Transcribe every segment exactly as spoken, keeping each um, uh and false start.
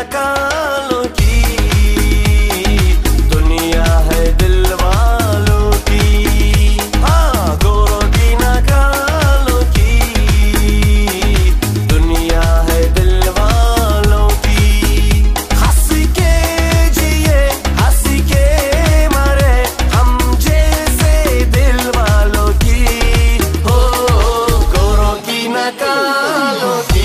कालों की दुनिया है दिल वालों की। हाँ, गोरों की न कालों की दुनिया है दिल वालों की। हंस के जिए हंस के मरे हम जैसे दिल वालों की। हो गोरों की न कालों की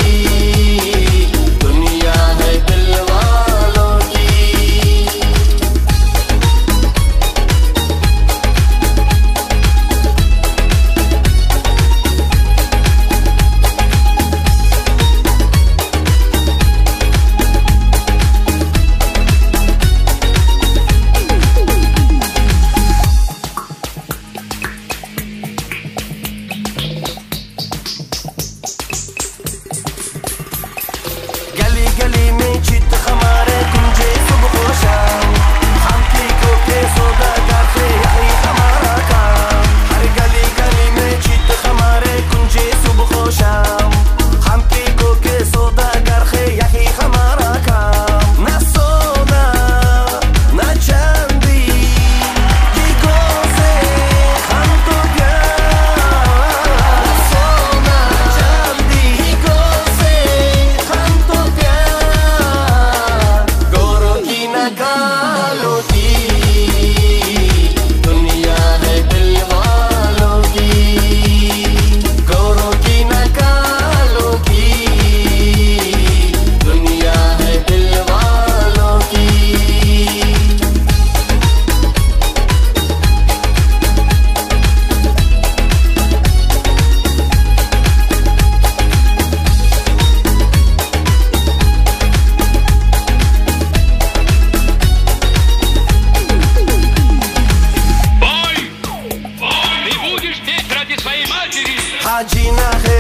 गली में चित हमारे कुंजे सुबह को शाम हम पीको के सौदागर से यही हमारा काम। हर गली गली में चित हमारे कुंजे सुबह को शाम हम पीको के सौदागर से यही हमारा काम। न सोना न चांदी कीकों से हम तो प्यार। न सोना चांदी कीकों से हम तो कालों की दुनिया है दिल वालों की। गोरों की न कालों की दुनिया है दिल वालों की। जीना है